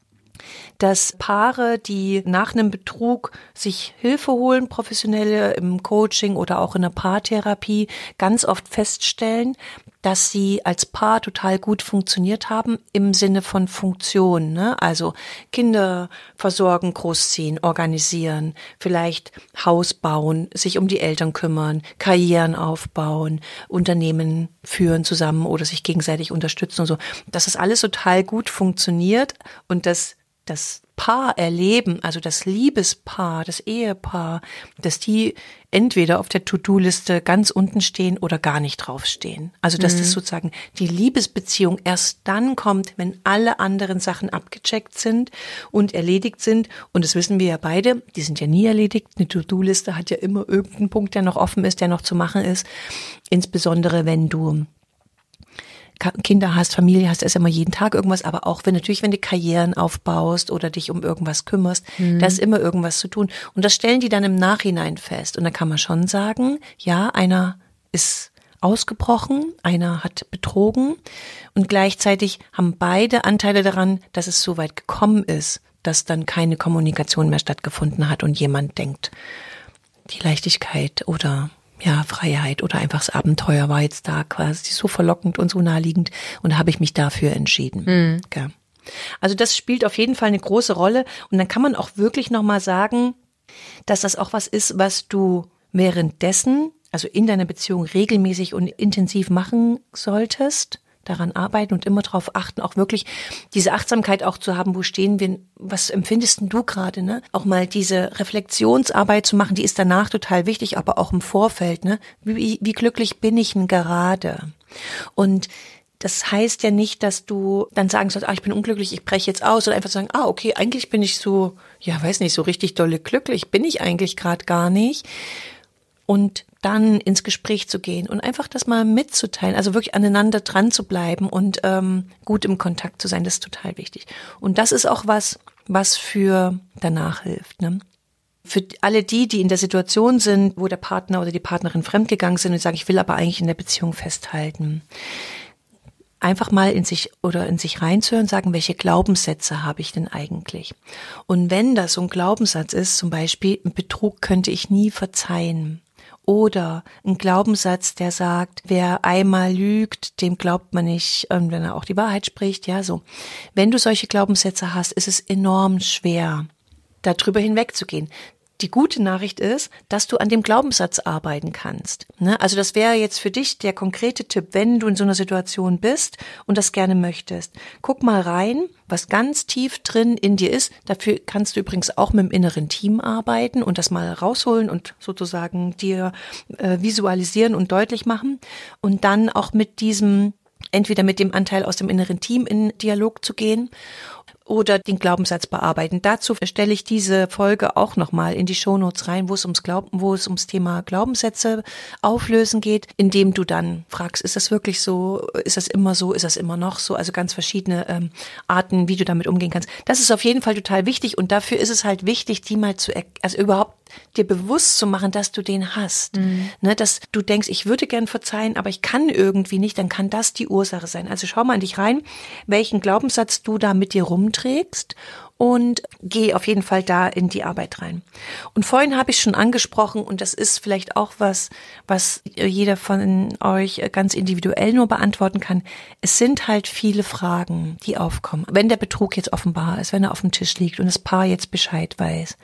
dass Paare, die nach einem Betrug sich Hilfe holen, professionelle im Coaching oder auch in der Paartherapie, ganz oft feststellen, dass sie als Paar total gut funktioniert haben im Sinne von Funktion, ne? Also Kinder versorgen, großziehen, organisieren, vielleicht Haus bauen, sich um die Eltern kümmern, Karrieren aufbauen, Unternehmen führen zusammen oder sich gegenseitig unterstützen und so. Dass das alles total gut funktioniert und das das Paar erleben, also das Liebespaar, das Ehepaar, dass die entweder auf der To-Do-Liste ganz unten stehen oder gar nicht draufstehen. Also dass mhm. das sozusagen die Liebesbeziehung erst dann kommt, wenn alle anderen Sachen abgecheckt sind und erledigt sind. Und das wissen wir ja beide, die sind ja nie erledigt. Eine To-Do-Liste hat ja immer irgendeinen Punkt, der noch offen ist, der noch zu machen ist. Insbesondere wenn du Kinder hast, Familie hast, ist immer jeden Tag irgendwas, aber auch wenn natürlich, wenn du Karrieren aufbaust oder dich um irgendwas kümmerst, mhm. da ist immer irgendwas zu tun. Und das stellen die dann im Nachhinein fest. Und da kann man schon sagen, ja, einer ist ausgebrochen, einer hat betrogen und gleichzeitig haben beide Anteile daran, dass es so weit gekommen ist, dass dann keine Kommunikation mehr stattgefunden hat und jemand denkt, die Leichtigkeit oder ja, Freiheit oder einfach das Abenteuer war jetzt da quasi so verlockend und so naheliegend und da habe ich mich dafür entschieden. Mhm. Ja. Also das spielt auf jeden Fall eine große Rolle und dann kann man auch wirklich nochmal sagen, dass das auch was ist, was du währenddessen, also in deiner Beziehung regelmäßig und intensiv machen solltest, daran arbeiten und immer darauf achten, auch wirklich diese Achtsamkeit auch zu haben, wo stehen wir, was empfindest denn du gerade, ne? Auch mal diese Reflexionsarbeit zu machen, die ist danach total wichtig, aber auch im Vorfeld, ne? Wie, wie glücklich bin ich denn gerade? Und das heißt ja nicht, dass du dann sagen sollst, ah, ich bin unglücklich, ich breche jetzt aus, oder einfach sagen, ah, okay, eigentlich bin ich so, ja, weiß nicht, so richtig dolle glücklich, bin ich eigentlich gerade gar nicht. Und dann ins Gespräch zu gehen und einfach das mal mitzuteilen, also wirklich aneinander dran zu bleiben und ähm, gut im Kontakt zu sein, das ist total wichtig. Und das ist auch was, was für danach hilft, ne? Für alle die, die in der Situation sind, wo der Partner oder die Partnerin fremdgegangen sind und sagen, ich will aber eigentlich in der Beziehung festhalten. Einfach mal in sich oder in sich reinzuhören, sagen, welche Glaubenssätze habe ich denn eigentlich? Und wenn das so ein Glaubenssatz ist, zum Beispiel, einen Betrug könnte ich nie verzeihen. Oder ein Glaubenssatz, der sagt, wer einmal lügt, dem glaubt man nicht, wenn er auch die Wahrheit spricht, ja, so. Wenn du solche Glaubenssätze hast, ist es enorm schwer, darüber hinwegzugehen. Die gute Nachricht ist, dass du an dem Glaubenssatz arbeiten kannst. Also das wäre jetzt für dich der konkrete Tipp, wenn du in so einer Situation bist und das gerne möchtest. Guck mal rein, was ganz tief drin in dir ist. Dafür kannst du übrigens auch mit dem inneren Team arbeiten und das mal rausholen und sozusagen dir äh, visualisieren und deutlich machen. Und dann auch mit diesem, entweder mit dem Anteil aus dem inneren Team in Dialog zu gehen oder den Glaubenssatz bearbeiten. Dazu stelle ich diese Folge auch nochmal in die Shownotes rein, wo es ums Glauben, wo es ums Thema Glaubenssätze auflösen geht, indem du dann fragst, ist das wirklich so, ist das immer so, ist das immer noch so, also ganz verschiedene ähm, Arten, wie du damit umgehen kannst. Das ist auf jeden Fall total wichtig und dafür ist es halt wichtig, die mal zu, also überhaupt dir bewusst zu machen, dass du den hast, mhm. ne, dass du denkst, ich würde gern verzeihen, aber ich kann irgendwie nicht, dann kann das die Ursache sein. Also schau mal in dich rein, welchen Glaubenssatz du da mit dir rumträgst und geh auf jeden Fall da in die Arbeit rein. Und vorhin habe ich schon angesprochen und das ist vielleicht auch was, was jeder von euch ganz individuell nur beantworten kann. Es sind halt viele Fragen, die aufkommen. Wenn der Betrug jetzt offenbar ist, wenn er auf dem Tisch liegt und das Paar jetzt Bescheid weiß,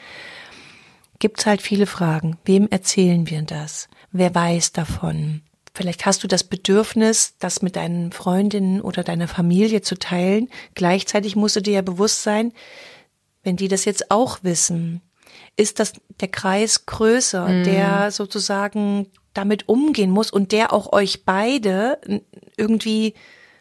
gibt's halt viele Fragen. Wem erzählen wir das? Wer weiß davon? Vielleicht hast du das Bedürfnis, das mit deinen Freundinnen oder deiner Familie zu teilen. Gleichzeitig musst du dir ja bewusst sein, wenn die das jetzt auch wissen, ist das der Kreis größer, mm. der sozusagen damit umgehen muss und der auch euch beide irgendwie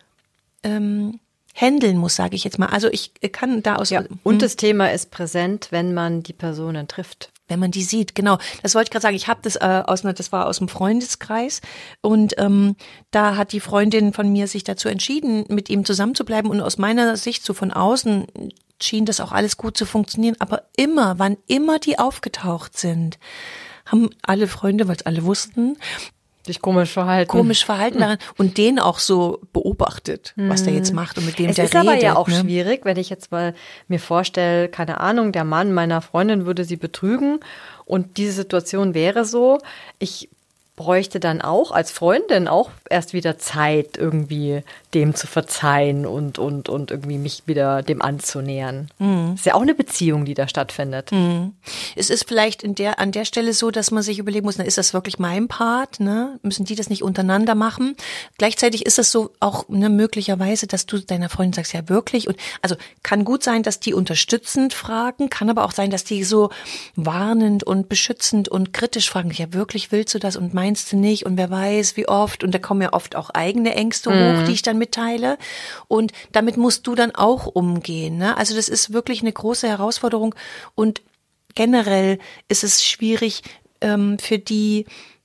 ähm, handeln muss, sage ich jetzt mal. Also ich kann da aus... Ja, und hm. das Thema ist präsent, wenn man die Personen trifft. Wenn man die sieht, genau. Das wollte ich gerade sagen. Ich habe das äh, aus einer, das war aus dem Freundeskreis und ähm, da hat die Freundin von mir sich dazu entschieden, mit ihm zusammenzubleiben und aus meiner Sicht so von außen schien das auch alles gut zu funktionieren. Aber immer, wann immer die aufgetaucht sind, haben alle Freunde, weil es alle wussten, sich komisch verhalten. Komisch verhalten daran und den auch so beobachtet, was der jetzt macht und mit dem es der redet. Es ist aber ja auch ne? schwierig, wenn ich jetzt mal mir vorstelle, keine Ahnung, der Mann meiner Freundin würde sie betrügen und diese Situation wäre so, ich bräuchte dann auch als Freundin auch erst wieder Zeit, irgendwie dem zu verzeihen und, und, und irgendwie mich wieder dem anzunähern. Mhm. Ist ja auch eine Beziehung, die da stattfindet. Mhm. Es ist vielleicht in der, an der Stelle so, dass man sich überlegen muss, na, ist das wirklich mein Part? Ne? Müssen die das nicht untereinander machen? Gleichzeitig ist es so auch ne, möglicherweise, dass du deiner Freundin sagst, ja wirklich. Und also kann gut sein, dass die unterstützend fragen, kann aber auch sein, dass die so warnend und beschützend und kritisch fragen, ja wirklich willst du das und meinst du nicht? Und wer weiß, wie oft? Und da kommen ja oft auch eigene Ängste mhm. hoch, die ich dann mitteile. Und damit musst du dann auch umgehen. Ne? Also das ist wirklich eine große Herausforderung. Und generell ist es schwierig ähm, für die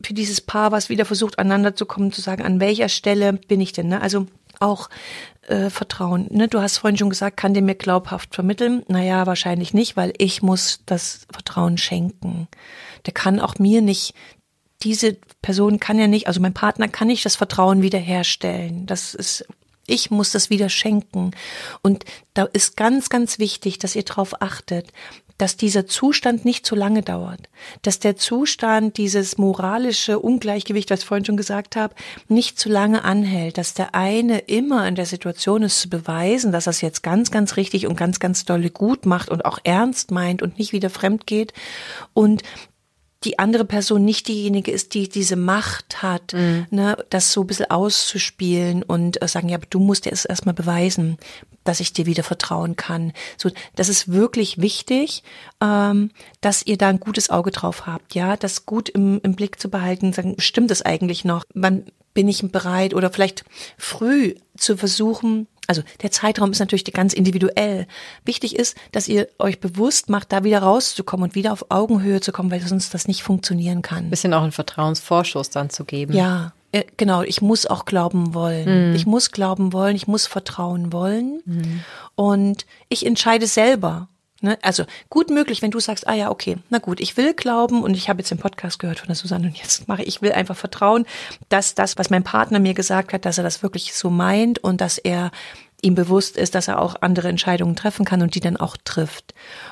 für dieses Paar, was wieder versucht, aneinander zu kommen, zu sagen, an welcher Stelle bin ich denn? Ne? Also auch äh, Vertrauen. Ne? Du hast vorhin schon gesagt, kann der mir glaubhaft vermitteln? Naja, wahrscheinlich nicht, weil ich muss das Vertrauen schenken. Der kann auch mir nicht, diese Person kann ja nicht, also mein Partner kann nicht das Vertrauen wiederherstellen. Das ist, ich muss das wieder schenken. Und da ist ganz, ganz wichtig, dass ihr drauf achtet, dass dieser Zustand nicht zu lange dauert, dass der Zustand, dieses moralische Ungleichgewicht, was ich vorhin schon gesagt habe, nicht zu lange anhält, dass der eine immer in der Situation ist zu beweisen, dass er es jetzt ganz, ganz richtig und ganz, ganz dolle gut macht und auch ernst meint und nicht wieder fremd geht und die andere Person nicht diejenige ist, die diese Macht hat, mhm. ne, das so ein bisschen auszuspielen und äh, sagen, ja, aber du musst dir es erstmal beweisen, dass ich dir wieder vertrauen kann. So, das ist wirklich wichtig, ähm, dass ihr da ein gutes Auge drauf habt, ja, das gut im, im Blick zu behalten, sagen, stimmt es eigentlich noch? Wann bin ich bereit oder vielleicht früh zu versuchen, also der Zeitraum ist natürlich ganz individuell. Wichtig ist, dass ihr euch bewusst macht, da wieder rauszukommen und wieder auf Augenhöhe zu kommen, weil sonst das nicht funktionieren kann. Ein bisschen auch einen Vertrauensvorschuss dann zu geben. Ja, genau. Ich muss auch glauben wollen. Mhm. Ich muss glauben wollen, ich muss vertrauen wollen. Mhm. Und ich entscheide selber. Ne? Also gut möglich, wenn du sagst, ah ja, okay, na gut, ich will glauben und ich habe jetzt den Podcast gehört von der Susanne und jetzt mache ich, ich will einfach vertrauen, dass das, was mein Partner mir gesagt hat, dass er das wirklich so meint und dass er ihm bewusst ist, dass er auch andere Entscheidungen treffen kann und die dann auch trifft.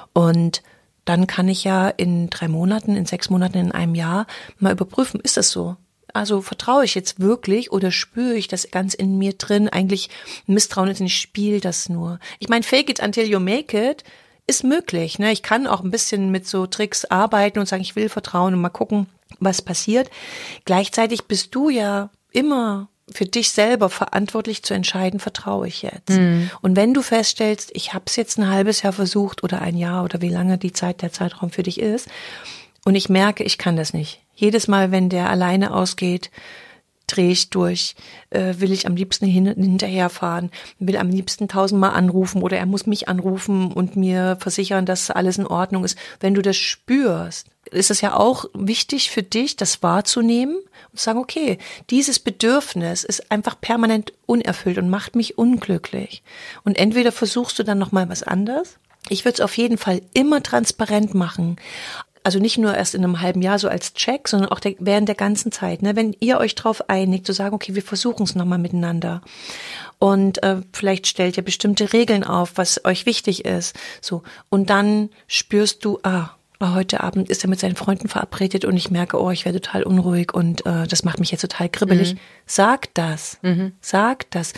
Und dann kann ich ja in drei Monaten, in sechs Monaten, in einem Jahr mal überprüfen, ist das so? Also vertraue ich jetzt wirklich oder spüre ich das ganz in mir drin? Eigentlich Misstrauen ist, ich spiele das nur. Ich meine, fake it until you make it ist möglich. Ne? Ich kann auch ein bisschen mit so Tricks arbeiten und sagen, ich will vertrauen und mal gucken, was passiert. Gleichzeitig bist du ja immer für dich selber verantwortlich zu entscheiden, vertraue ich jetzt. Mhm. Und wenn du feststellst, ich habe es jetzt ein halbes Jahr versucht oder ein Jahr oder wie lange die Zeit, der Zeitraum für dich ist und ich merke, ich kann das nicht. Jedes Mal, wenn der alleine ausgeht, drehe ich durch, äh, will ich am liebsten hin, hinterherfahren, will am liebsten tausendmal anrufen oder er muss mich anrufen und mir versichern, dass alles in Ordnung ist. Wenn du das spürst, ist es ja auch wichtig für dich, das wahrzunehmen und zu sagen, okay, dieses Bedürfnis ist einfach permanent unerfüllt und macht mich unglücklich. Und entweder versuchst du dann nochmal was anderes. Ich würde es auf jeden Fall immer transparent machen. Also nicht nur erst in einem halben Jahr so als Check, sondern auch der, während der ganzen Zeit. Ne? Wenn ihr euch drauf einigt, zu sagen, okay, wir versuchen es nochmal miteinander. Und äh, vielleicht stellt ihr bestimmte Regeln auf, was euch wichtig ist. So. Und dann spürst du, ah, heute Abend ist er mit seinen Freunden verabredet und ich merke, oh, ich werde total unruhig und äh, das macht mich jetzt total kribbelig. Mhm. Sag das. Mhm. Sag das.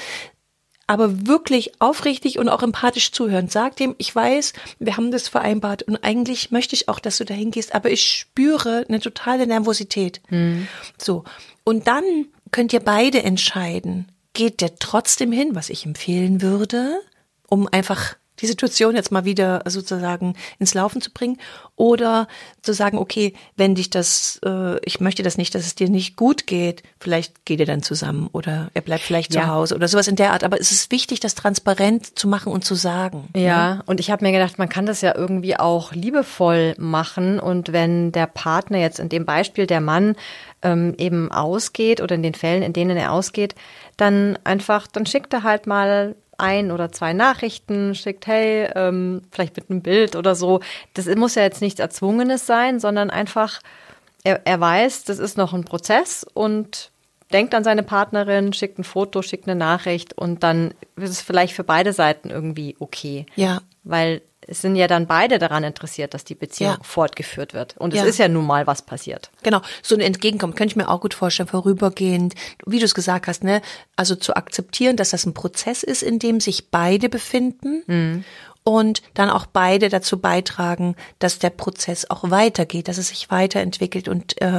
Aber wirklich aufrichtig und auch empathisch zuhören. Sag dem, ich weiß, wir haben das vereinbart und eigentlich möchte ich auch, dass du dahin gehst, aber ich spüre eine totale Nervosität. Mhm. So. Und dann könnt ihr beide entscheiden, geht der trotzdem hin, was ich empfehlen würde, um einfach die Situation jetzt mal wieder sozusagen ins Laufen zu bringen oder zu sagen, okay, wenn dich das, äh, ich möchte das nicht, dass es dir nicht gut geht, vielleicht geht ihr dann zusammen oder er bleibt vielleicht ja. zu Hause oder sowas in der Art. Aber es ist wichtig, das transparent zu machen und zu sagen. Ja, ja? Und ich habe mir gedacht, man kann das ja irgendwie auch liebevoll machen und wenn der Partner jetzt in dem Beispiel, der Mann ähm, eben ausgeht oder in den Fällen, in denen er ausgeht, dann einfach, dann schickt er halt mal ein oder zwei Nachrichten, schickt, hey, ähm, vielleicht mit einem Bild oder so. Das muss ja jetzt nichts Erzwungenes sein, sondern einfach, er, er weiß, das ist noch ein Prozess und denkt an seine Partnerin, schickt ein Foto, schickt eine Nachricht und dann ist es vielleicht für beide Seiten irgendwie okay. Ja. Weil es sind ja dann beide daran interessiert, dass die Beziehung ja. fortgeführt wird. Und es ja. ist ja nun mal was passiert. Genau, so ein Entgegenkommen könnte ich mir auch gut vorstellen, vorübergehend, wie du es gesagt hast, ne, also zu akzeptieren, dass das ein Prozess ist, in dem sich beide befinden mhm. und dann auch beide dazu beitragen, dass der Prozess auch weitergeht, dass es sich weiterentwickelt und äh,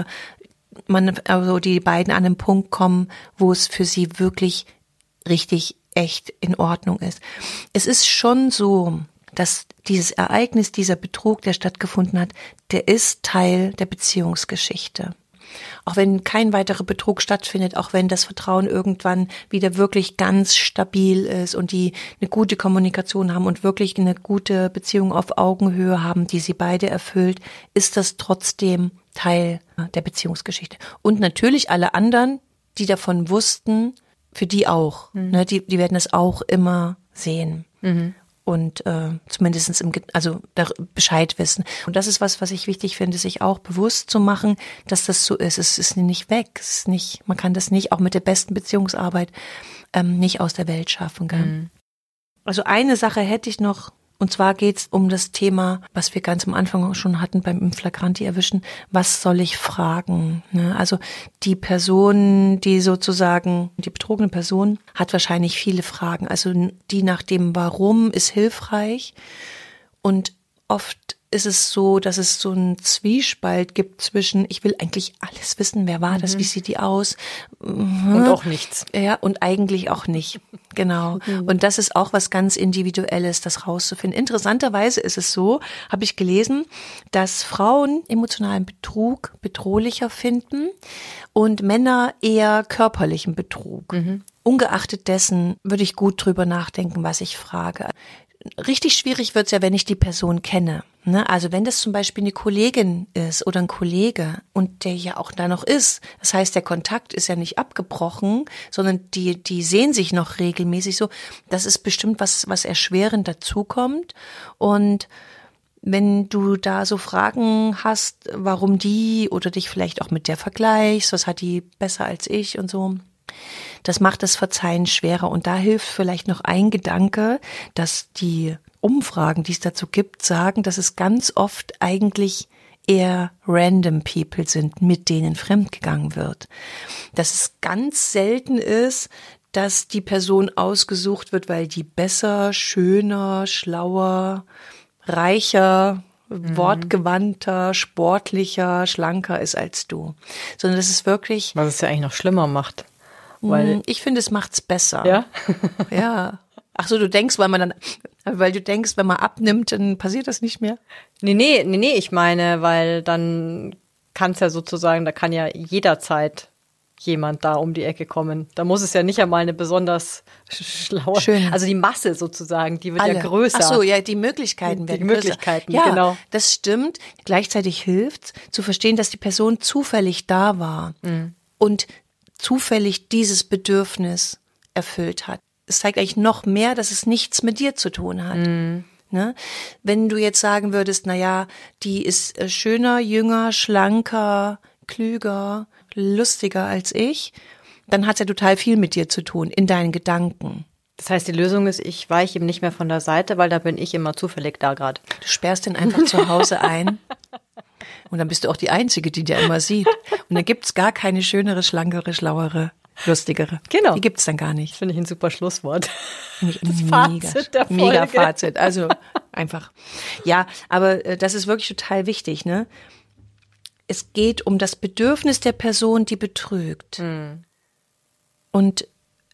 man, also die beiden an einen Punkt kommen, wo es für sie wirklich richtig, echt in Ordnung ist. Es ist schon so, dass dieses Ereignis, dieser Betrug, der stattgefunden hat, der ist Teil der Beziehungsgeschichte. Auch wenn kein weiterer Betrug stattfindet, auch wenn das Vertrauen irgendwann wieder wirklich ganz stabil ist und die eine gute Kommunikation haben und wirklich eine gute Beziehung auf Augenhöhe haben, die sie beide erfüllt, ist das trotzdem Teil der Beziehungsgeschichte. Und natürlich alle anderen, die davon wussten, für die auch. Mhm. Ne, die, die werden es auch immer sehen. Mhm. Und äh, zumindest im, also da Bescheid wissen. Und das ist was, was ich wichtig finde, sich auch bewusst zu machen, dass das so ist. Es ist nicht weg. Es ist nicht, man kann das nicht, auch mit der besten Beziehungsarbeit, ähm, nicht aus der Welt schaffen. Gell? Mhm. Also eine Sache hätte ich noch. Und zwar geht's um das Thema, was wir ganz am Anfang schon hatten beim Im Flagranti erwischen. Was soll ich fragen? Also die Person, die sozusagen, die betrogene Person, hat wahrscheinlich viele Fragen. Also die nach dem Warum ist hilfreich. Und oft ist es so, dass es so einen Zwiespalt gibt zwischen, ich will eigentlich alles wissen, wer war das, mhm. wie sieht die aus? Und auch nichts. Ja, und eigentlich auch nicht. Genau. Mhm. Und das ist auch was ganz Individuelles, das rauszufinden. Interessanterweise ist es so, habe ich gelesen, dass Frauen emotionalen Betrug bedrohlicher finden und Männer eher körperlichen Betrug. Mhm. Ungeachtet dessen würde ich gut drüber nachdenken, was ich frage. Richtig schwierig wird's ja, wenn ich die Person kenne. Ne? Also wenn das zum Beispiel eine Kollegin ist oder ein Kollege und der ja auch da noch ist. Das heißt, der Kontakt ist ja nicht abgebrochen, sondern die die sehen sich noch regelmäßig so. Das ist bestimmt was, was erschwerend dazukommt. Und wenn du da so Fragen hast, warum die oder dich vielleicht auch mit der vergleichst, was hat die besser als ich und so, das macht das Verzeihen schwerer. Und da hilft vielleicht noch ein Gedanke, dass die Umfragen, die es dazu gibt, sagen, dass es ganz oft eigentlich eher random people sind, mit denen fremdgegangen wird. Dass es ganz selten ist, dass die Person ausgesucht wird, weil die besser, schöner, schlauer, reicher, mhm. wortgewandter, sportlicher, schlanker ist als du. Sondern das ist wirklich... Was es ja eigentlich noch schlimmer macht. Weil ich finde, es macht's besser. Ja? Ja. Ach so, du denkst, weil man dann, weil du denkst, wenn man abnimmt, dann passiert das nicht mehr? Nee, nee, nee, nee, ich meine, weil dann kann es ja sozusagen, da kann ja jederzeit jemand da um die Ecke kommen. Da muss es ja nicht einmal eine besonders schlaue, Schön. Also die Masse sozusagen, die wird Alle. ja größer. Ach so, ja, die Möglichkeiten werden Die Möglichkeiten, größer. Ja, genau. Das stimmt. Gleichzeitig hilft zu verstehen, dass die Person zufällig da war mhm. und zufällig dieses Bedürfnis erfüllt hat. Es zeigt eigentlich noch mehr, dass es nichts mit dir zu tun hat. Mm. Ne? Wenn du jetzt sagen würdest, na ja, die ist schöner, jünger, schlanker, klüger, lustiger als ich, dann hat es ja total viel mit dir zu tun, in deinen Gedanken. Das heißt, die Lösung ist, ich weiche ihm nicht mehr von der Seite, weil da bin ich immer zufällig da gerade. Du sperrst ihn einfach zu Hause ein. Und dann bist du auch die Einzige, die dir immer sieht. Und dann gibt's gar keine schönere, schlankere, schlauere, lustigere. Genau. Die gibt's dann gar nicht. Finde ich ein super Schlusswort. Das mega, Fazit der Folge. Mega Fazit. Also einfach. Ja, aber äh, das ist wirklich total wichtig, ne? Es geht um das Bedürfnis der Person, die betrügt. Mhm. Und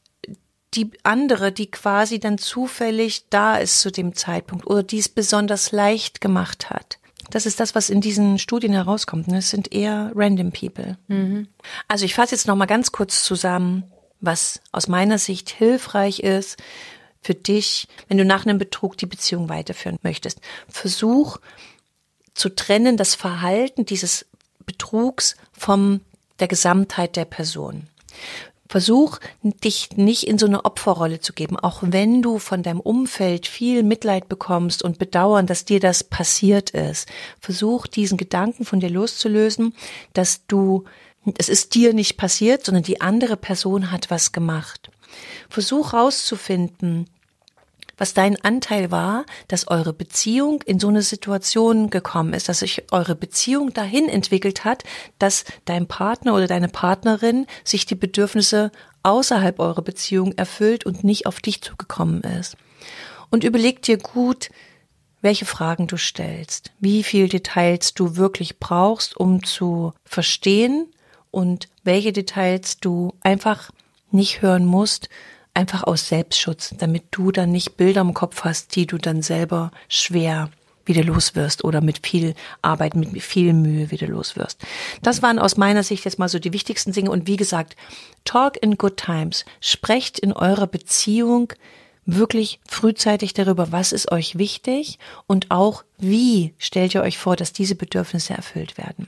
die andere, die quasi dann zufällig da ist zu dem Zeitpunkt oder die es besonders leicht gemacht hat. Das ist das, was in diesen Studien herauskommt. Es sind eher random people. Mhm. Also ich fasse jetzt noch mal ganz kurz zusammen, was aus meiner Sicht hilfreich ist für dich, wenn du nach einem Betrug die Beziehung weiterführen möchtest. Versuch zu trennen das Verhalten dieses Betrugs von der Gesamtheit der Person. Versuch, dich nicht in so eine Opferrolle zu geben, auch wenn du von deinem Umfeld viel Mitleid bekommst und bedauern, dass dir das passiert ist. Versuch, diesen Gedanken von dir loszulösen, dass du, es ist dir nicht passiert, sondern die andere Person hat was gemacht. Versuch rauszufinden, was dein Anteil war, dass eure Beziehung in so eine Situation gekommen ist, dass sich eure Beziehung dahin entwickelt hat, dass dein Partner oder deine Partnerin sich die Bedürfnisse außerhalb eurer Beziehung erfüllt und nicht auf dich zugekommen ist. Und überleg dir gut, welche Fragen du stellst, wie viel Details du wirklich brauchst, um zu verstehen und welche Details du einfach nicht hören musst, einfach aus Selbstschutz, damit du dann nicht Bilder im Kopf hast, die du dann selber schwer wieder los wirst oder mit viel Arbeit, mit viel Mühe wieder los wirst. Das waren aus meiner Sicht jetzt mal so die wichtigsten Dinge. Und wie gesagt, talk in good times. Sprecht in eurer Beziehung wirklich frühzeitig darüber, was ist euch wichtig und auch wie stellt ihr euch vor, dass diese Bedürfnisse erfüllt werden.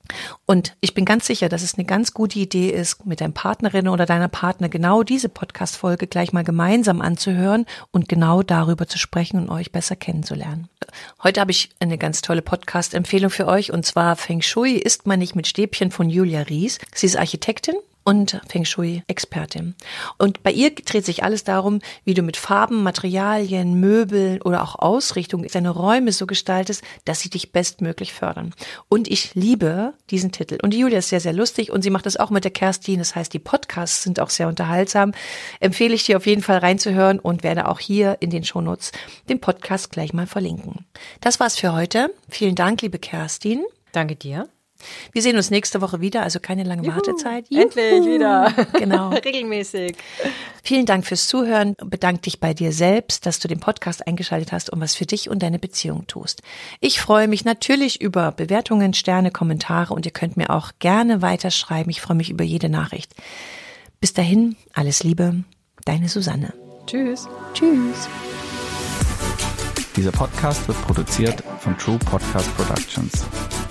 Und ich bin ganz sicher, dass es eine ganz gute Idee ist, mit deinem Partnerin oder deiner Partner genau diese Podcast-Folge gleich mal gemeinsam anzuhören und genau darüber zu sprechen und euch besser kennenzulernen. Heute habe ich eine ganz tolle Podcast-Empfehlung für euch, und zwar Feng Shui isst man nicht mit Stäbchen von Julia Ries. Sie ist Architektin und Feng Shui-Expertin. Und bei ihr dreht sich alles darum, wie du mit Farben, Materialien, Möbeln oder auch Ausrichtung deine Räume so gestaltest, dass sie dich bestmöglich fördern. Und ich liebe diesen Titel. Und die Julia ist sehr, sehr lustig und sie macht das auch mit der Kerstin. Das heißt, die Podcasts sind auch sehr unterhaltsam. Empfehle ich dir auf jeden Fall reinzuhören und werde auch hier in den Shownotes den Podcast gleich mal verlinken. Das war's für heute. Vielen Dank, liebe Kerstin. Danke dir. Wir sehen uns nächste Woche wieder, also keine lange Juhu, Wartezeit. Juhu. Endlich wieder. Genau. Regelmäßig. Vielen Dank fürs Zuhören. Bedank dich bei dir selbst, dass du den Podcast eingeschaltet hast und was für dich und deine Beziehung tust. Ich freue mich natürlich über Bewertungen, Sterne, Kommentare, und ihr könnt mir auch gerne weiterschreiben. Ich freue mich über jede Nachricht. Bis dahin, alles Liebe, deine Susanne. Tschüss. Tschüss. Dieser Podcast wird produziert von True Podcast Productions.